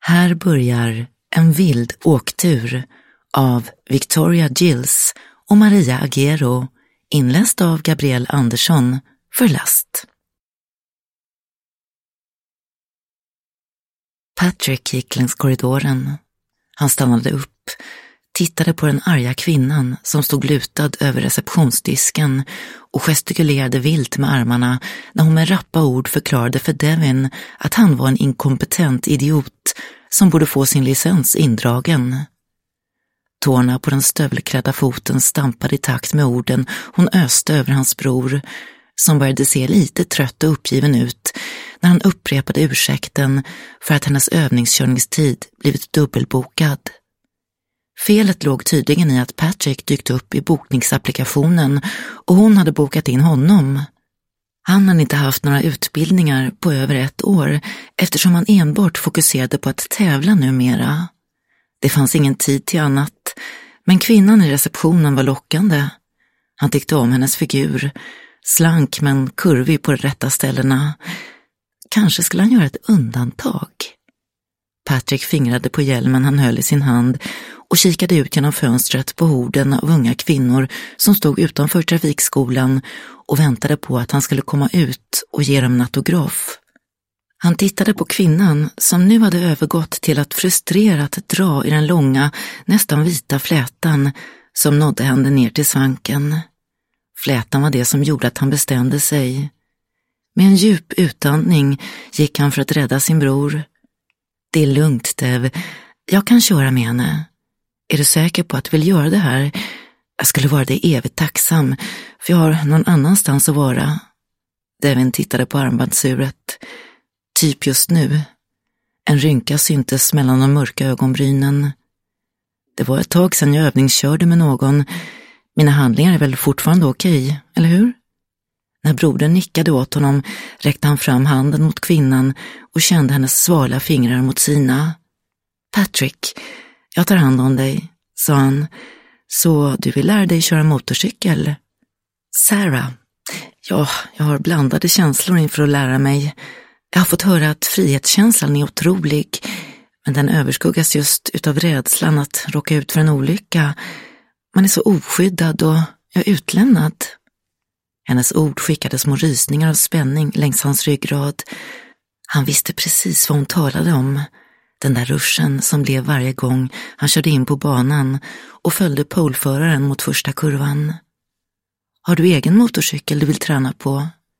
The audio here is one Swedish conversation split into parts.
Här börjar En vild åktur av Victoria Gills och Maria Agero, inläst av Gabriel Andersson för Last. Patrick gick längs korridoren. Han stannade upp, tittade på den arga kvinnan som stod lutad över receptionsdisken och gestikulerade vilt med armarna när hon med rappa ord förklarade för Devin att han var en inkompetent idiot som borde få sin licens indragen. Tårna på den stövelklädda foten stampade i takt med orden hon öste över hans bror, som började se lite trött och uppgiven ut när han upprepade ursäkten för att hennes övningskörningstid blivit dubbelbokad. Felet låg tydligen i att Patrick dykt upp i bokningsapplikationen och hon hade bokat in honom. Han hade inte haft några utbildningar på över 1 år eftersom han enbart fokuserade på att tävla numera. Det fanns ingen tid till annat, men kvinnan i receptionen var lockande. Han tyckte om hennes figur, slank men kurvig på de rätta ställena. Kanske skulle han göra ett undantag. Patrick fingrade på hjälmen han höll i sin hand och kikade ut genom fönstret på horden av unga kvinnor som stod utanför trafikskolan och väntade på att han skulle komma ut och ge dem en autograf. Han tittade på kvinnan som nu hade övergått till att frustrerat dra i den långa, nästan vita flätan som nådde henne ner till svanken. Flätan var det som gjorde att han bestämde sig. Med en djup utandning gick han för att rädda sin bror. Det är lugnt, Dev. Jag kan köra med henne. Är du säker på att du vill göra det här? Jag skulle vara dig evigt tacksam, för jag har någon annanstans att vara. Devin tittade på armbandsuret. Typ just nu. En rynka syntes mellan de mörka ögonbrynen. Det var ett tag sedan jag övningskörde med någon. Mina handlingar är väl fortfarande okej, eller hur? När brodern nickade åt honom räckte han fram handen mot kvinnan och kände hennes svala fingrar mot sina. Patrick, jag tar hand om dig, sa han. Så du vill lära dig köra motorcykel? Sarah, ja, jag har blandade känslor inför att lära mig. Jag har fått höra att frihetskänslan är otrolig, men den överskuggas just utav rädslan att råka ut för en olycka. Man är så oskyddad och jag är utlämnad. Hennes ord skickade små rysningar av spänning längs hans ryggrad. Han visste precis vad hon talade om. Den där ruschen som blev varje gång han körde in på banan och följde polföraren mot första kurvan. Har du egen motorcykel du vill träna på?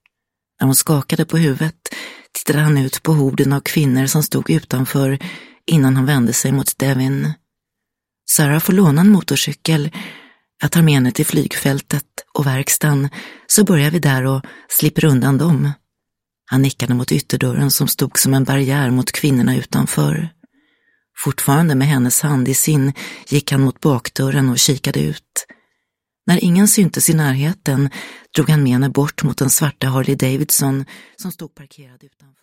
När hon skakade på huvudet tittade han ut på horden av kvinnor som stod utanför innan han vände sig mot Devin. Sarah får låna en motorcykel. Jag tar med henne till flygfältet och verkstaden, så börjar vi där och slipper undan dem. Han nickade mot ytterdörren som stod som en barriär mot kvinnorna utanför. Fortfarande med hennes hand i sin gick han mot bakdörren och kikade ut. När ingen syntes i närheten drog han med henne bort mot den svarta Harley Davidson som stod parkerad utanför.